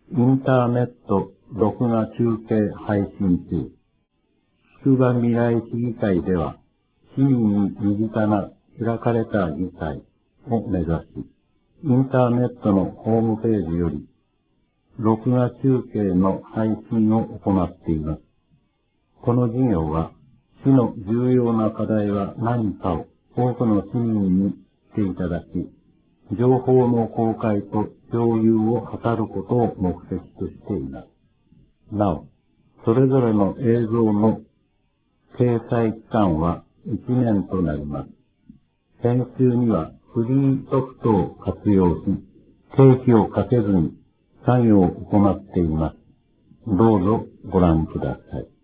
インターネット録画中継配信中。筑波未来市議会では、市民に身近な開かれた議会を目指し、インターネットのホームページより、録画中継の配信を行っています。この事業は、市の重要な課題は何かを多くの市民に知っていただき、情報の公開と共有を図ることを目的としています。なお、それぞれの映像の掲載期間は1年となります。編集にはフリーソフトを活用し、経費をかけずに作業を行っています。どうぞご覧ください。